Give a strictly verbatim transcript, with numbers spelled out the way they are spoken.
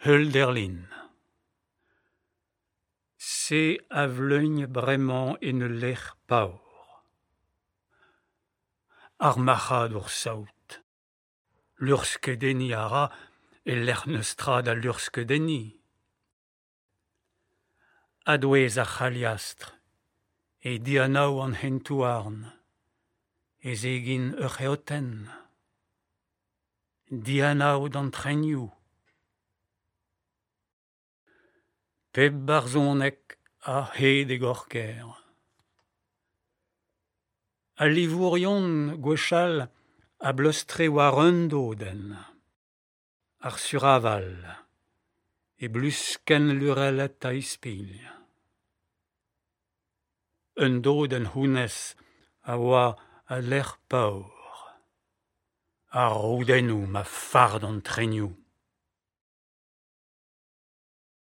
Hulderlin. Se a vleugn bremañ en ul lec'h paour. Ar marc'had ur saout. Lurskedenniñ a ra e lec'h neus strad a lurskedenniñ. Adouez ar c'haliastr, e dianaou an c'hentouarn, e zegin ur c'heotenn. Dianaou d'an trenioù. Pep barzonek a hed e gorker. A livourion gwechall a blostre war un doden. Ar suraval, e blusken lurellet a ispilh. Un doden hounez a oa a lec'h paour. A roudennoù ma fard an trenioù.